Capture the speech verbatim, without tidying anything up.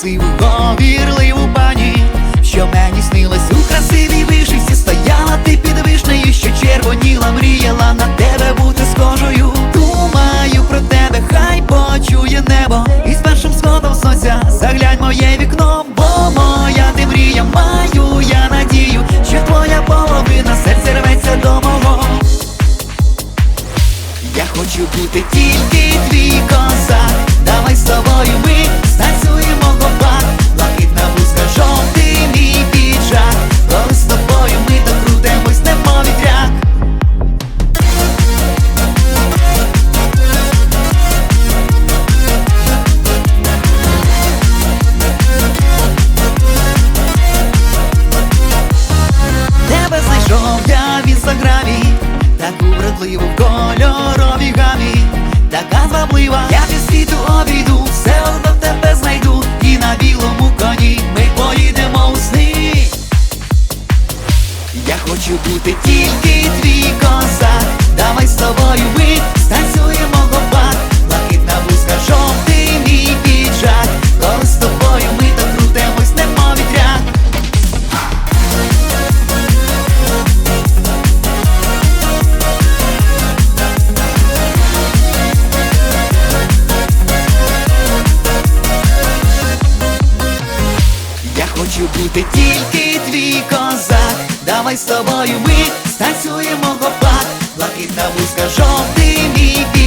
красиву, говірливу пані, що мені снилась у красивій вишивці. Стояла ти під вишнею, що червоніла, мріяла на тебе бути схожою. Думаю про тебе, хай почує небо, і з першим сходом сонця заглянь моє вікно. Бо моя ти мрія, маю я надію, що твоя половина серця рветься до мого. Я хочу бути тільки твій козак, давай з тобою ми станцюємо гопак. Блакитна блузка, жовтий мій піджак, коли з тобою ми докрутимось, немов вітряк. Тебе знайшов я в інстаграмі, таку вродливу в кольоровій гамі, така зваблива, я під світу обійду, все одно тебе знайду, і на білому коні ми поїдемо у сни. Я хочу бути тільки твій козак, давай з тобою ми станцюємо гопак. Блакитна блузка, жовтий мій піджак, коли з тобою ми докрутимось, немов вітряк. Я хочу бути тільки твій козак, давай з тобою ми станцюємо гопак. Блакитна блузка, жовтий мій піджак.